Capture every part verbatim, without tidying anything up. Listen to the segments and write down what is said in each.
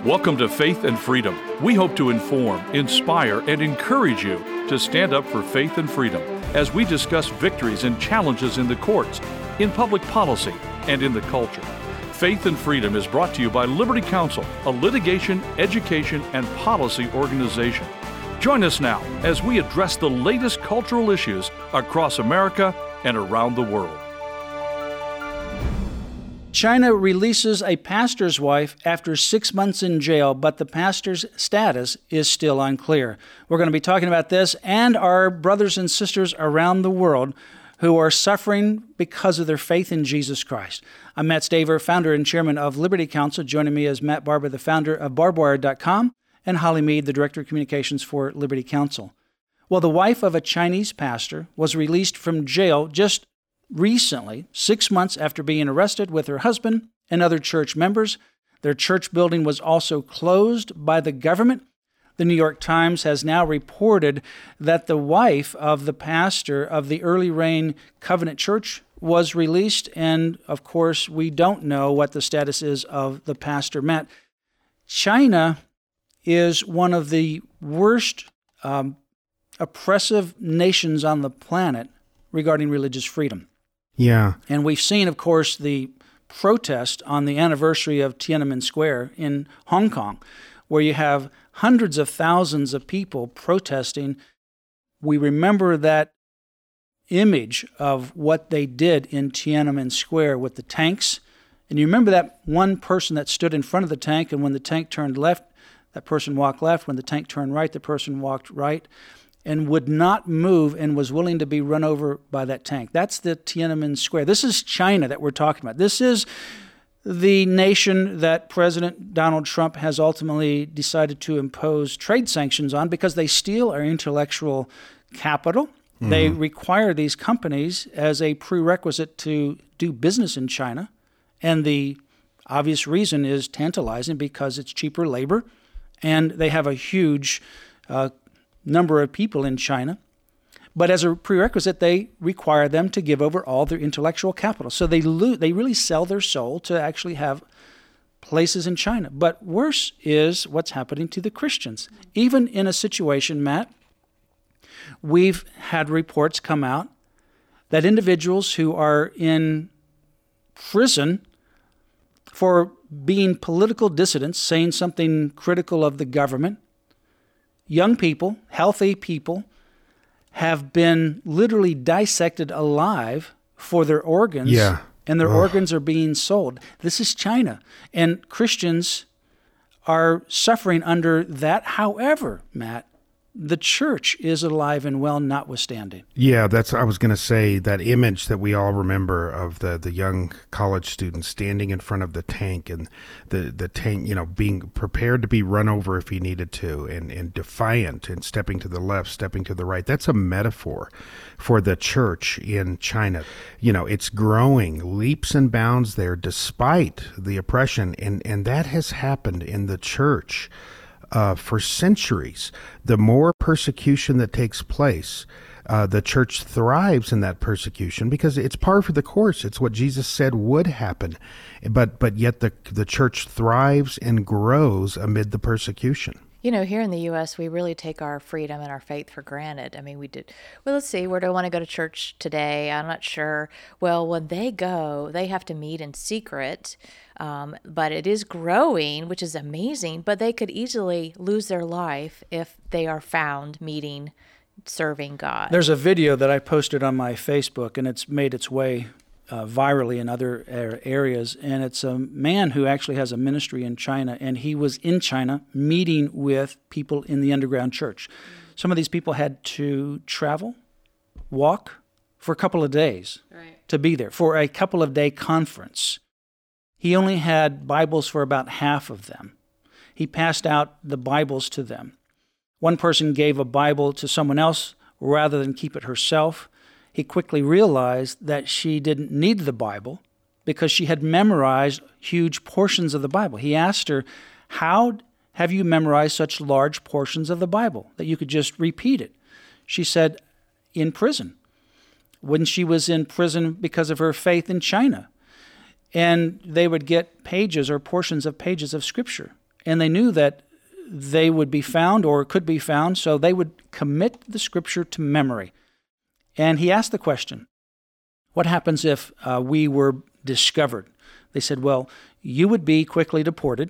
Welcome to Faith and Freedom. We hope to inform, inspire, and encourage you to stand up for faith and freedom as we discuss victories and challenges in the courts, in public policy, and in the culture. Faith and Freedom is brought to you by Liberty Counsel, a litigation, education, and policy organization. Join us now as we address the latest cultural issues across America and around the world. China releases a pastor's wife after six months in jail, but the pastor's status is still unclear. We're going to be talking about this and our brothers and sisters around the world who are suffering because of their faith in Jesus Christ. I'm Matt Staver, founder and chairman of Liberty Counsel. Joining me is Matt Barber, the founder of barbed wire dot com, and Holly Mead, the director of communications for Liberty Counsel. Well, the wife of a Chinese pastor was released from jail just recently, six months after being arrested with her husband and other church members. Their church building was also closed by the government. The New York Times has now reported that the wife of the pastor of the Early Rain Covenant Church was released, and of course, we don't know what the status is of the pastor, Matt. China is one of the worst um, oppressive nations on the planet regarding religious freedom. Yeah. And we've seen, of course, the protest on the anniversary of Tiananmen Square in Hong Kong, where you have hundreds of thousands of people protesting. We remember that image of what they did in Tiananmen Square with the tanks. And you remember that one person that stood in front of the tank, and when the tank turned left, that person walked left. When the tank turned right, the person walked right, and would not move and was willing to be run over by that tank. That's the Tiananmen Square. This is China that we're talking about. This is the nation that President Donald Trump has ultimately decided to impose trade sanctions on because they steal our intellectual capital. Mm-hmm. They require these companies as a prerequisite to do business in China. And the obvious reason is tantalizing because it's cheaper labor, and they have a huge uh, number of people in China. But as a prerequisite, they require them to give over all their intellectual capital. So they lo- they really sell their soul to actually have places in China. But worse is what's happening to the Christians. Even in a situation, Matt, we've had reports come out that individuals who are in prison for being political dissidents, saying something critical of the government, young people, healthy people, have been literally dissected alive for their organs, yeah. and their Ugh. organs are being sold. This is China, and Christians are suffering under that. However, Matt, the church is alive and well, notwithstanding. Yeah, that's, I was going to say, that image that we all remember of the, the young college student standing in front of the tank, and the, the tank, you know, being prepared to be run over if he needed to, and, and defiant, and stepping to the left, stepping to the right. That's a metaphor for the church in China. You know, it's growing leaps and bounds there despite the oppression, and, and that has happened in the church Uh, for centuries. The more persecution that takes place, uh, the church thrives in that persecution because it's par for the course. It's what Jesus said would happen. But but yet the the church thrives and grows amid the persecution. You know, here in the U S, we really take our freedom and our faith for granted. I mean, we did, well, let's see, where do I want to go to church today? I'm not sure. Well, when they go, they have to meet in secret, um, but it is growing, which is amazing, but they could easily lose their life if they are found meeting, serving God. There's a video that I posted on my Facebook, and it's made its way Uh, virally in other areas, and it's a man who actually has a ministry in China, and he was in China meeting with people in the underground church. Some of these people had to travel, walk for a couple of days right. to be there for a couple of day conference. He only had Bibles for about half of them. He passed out the Bibles to them. One person gave a Bible to someone else rather than keep it herself. He quickly realized that she didn't need the Bible because she had memorized huge portions of the Bible. He asked her, how have you memorized such large portions of the Bible that you could just repeat it? She said, in prison. When she was in prison because of her faith in China. And they would get pages or portions of pages of Scripture. and they knew that they would be found or could be found, so they would commit the Scripture to memory. And he asked the question, what happens if uh, we were discovered? They said, well, you would be quickly deported,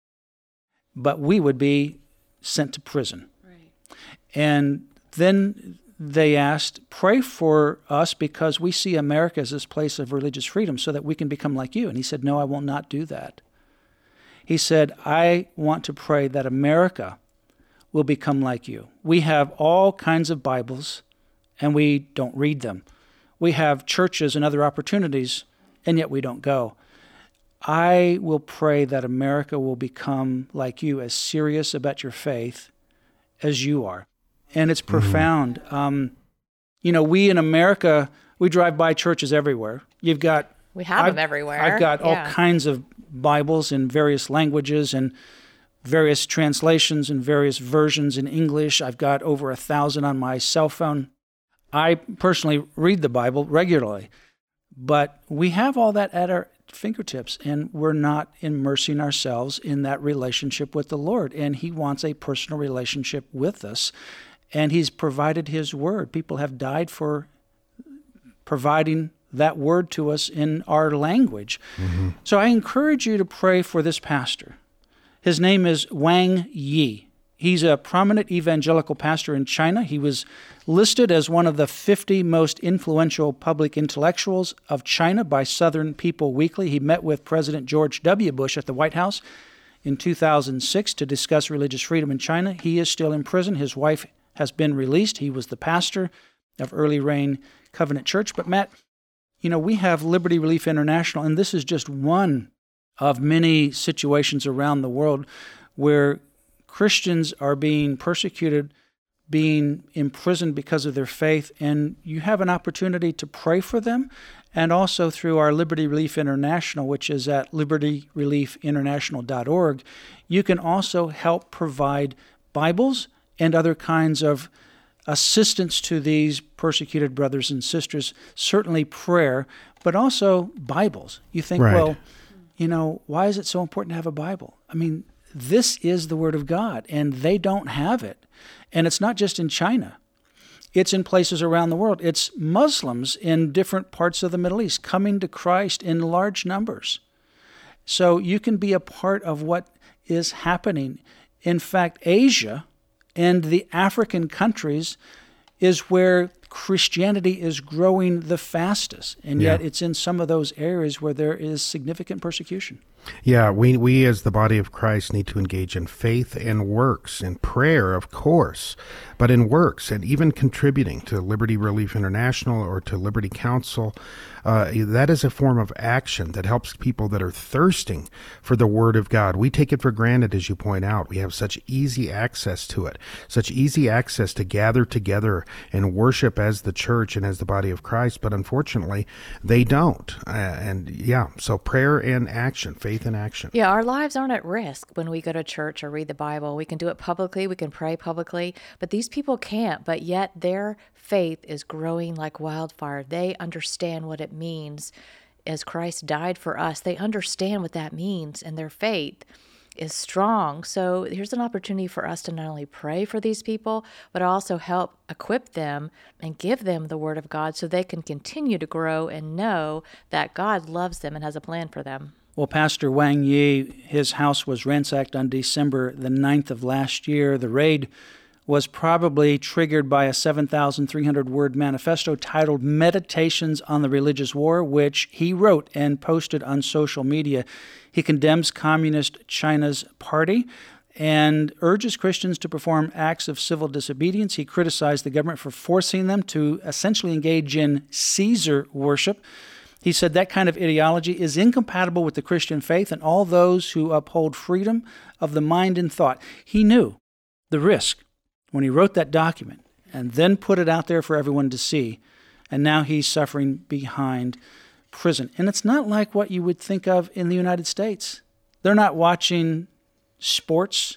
but we would be sent to prison. Right. And then they asked, pray for us because we see America as this place of religious freedom so that we can become like you. And he said, no, I will not do that. He said, I want to pray that America will become like you. We have all kinds of Bibles, and we don't read them. We have churches and other opportunities, and yet we don't go. I will pray that America will become like you, as serious about your faith as you are. And it's profound. Mm-hmm. Um, you know, we in America, we drive by churches everywhere. You've got... We have I've, them everywhere. I've got yeah. all kinds of Bibles in various languages and various translations and various versions in English. I've got over a thousand on my cell phone. I personally read the Bible regularly, but we have all that at our fingertips, and we're not immersing ourselves in that relationship with the Lord. And He wants a personal relationship with us, and He's provided His Word. People have died for providing that Word to us in our language. Mm-hmm. So I encourage you to pray for this pastor. His name is Wang Yi. He's a prominent evangelical pastor in China. He was listed as one of the fifty most influential public intellectuals of China by Southern People Weekly. He met with President George W. Bush at the White House in two thousand six to discuss religious freedom in China. He is still in prison. His wife has been released. He was the pastor of Early Rain Covenant Church. But Matt, you know, we have Liberty Relief International, and this is just one of many situations around the world where Christians are being persecuted, being imprisoned because of their faith, and you have an opportunity to pray for them. And also through our Liberty Relief International, which is at liberty relief international dot org, you can also help provide Bibles and other kinds of assistance to these persecuted brothers and sisters, certainly prayer, but also Bibles. You think, right. well, you know, why is it so important to have a Bible? I mean, this is the Word of God, and they don't have it. And it's not just in China. It's in places around the world. It's Muslims in different parts of the Middle East coming to Christ in large numbers. So you can be a part of what is happening. In fact, Asia and the African countries is where Christianity is growing the fastest, and yet yeah. it's in some of those areas where there is significant persecution. Yeah, we we as the body of Christ need to engage in faith and works, in prayer, of course, but in works, and even contributing to Liberty Relief International or to Liberty Council. Uh, that is a form of action that helps people that are thirsting for the Word of God. We take it for granted, as you point out. We have such easy access to it, such easy access to gather together and worship as the church and as the body of Christ, but unfortunately, they don't. Uh, and yeah, so prayer and action, faith and action. Yeah, our lives aren't at risk when we go to church or read the Bible. We can do it publicly, we can pray publicly, but these people can't, but yet their faith is growing like wildfire. They understand what it means as Christ died for us. They understand what that means, and their faith is strong. So here's an opportunity for us to not only pray for these people, but also help equip them and give them the Word of God so they can continue to grow and know that God loves them and has a plan for them. Well, Pastor Wang Yi, his house was ransacked on December the ninth of last year. The raid was probably triggered by a seven thousand three hundred word manifesto titled Meditations on the Religious War, which he wrote and posted on social media. He condemns Communist China's party and urges Christians to perform acts of civil disobedience. He criticized the government for forcing them to essentially engage in Caesar worship. He said that kind of ideology is incompatible with the Christian faith and all those who uphold freedom of the mind and thought. He knew the risk when he wrote that document and then put it out there for everyone to see, and now he's suffering behind prison. And it's not like what you would think of in the United States. They're not watching sports.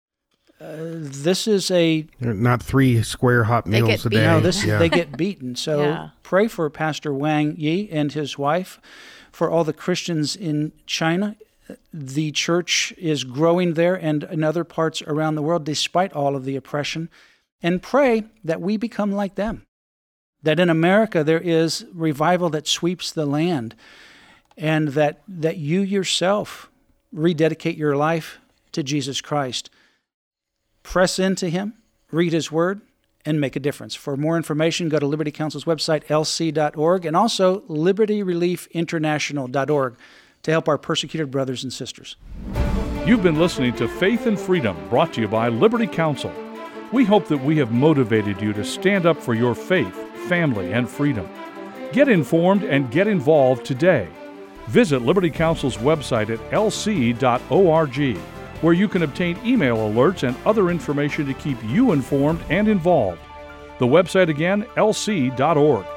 Uh, this is a... They're not three square hot meals a day. No, this, yeah. They get beaten. So yeah. Pray for Pastor Wang Yi and his wife, for all the Christians in China. the church is growing there and in other parts around the world despite all of the oppression, and pray that we become like them. That in America there is revival that sweeps the land, and that, that you yourself rededicate your life to Jesus Christ. Press into Him, read His Word, and make a difference. For more information, go to Liberty Counsel's website, L C dot org, and also Liberty Relief International dot org to help our persecuted brothers and sisters. You've been listening to Faith and Freedom, brought to you by Liberty Counsel. We hope that we have motivated you to stand up for your faith, family, and freedom. Get informed and get involved today. Visit Liberty Counsel's website at L C dot org, where you can obtain email alerts and other information to keep you informed and involved. The website again, L C dot org.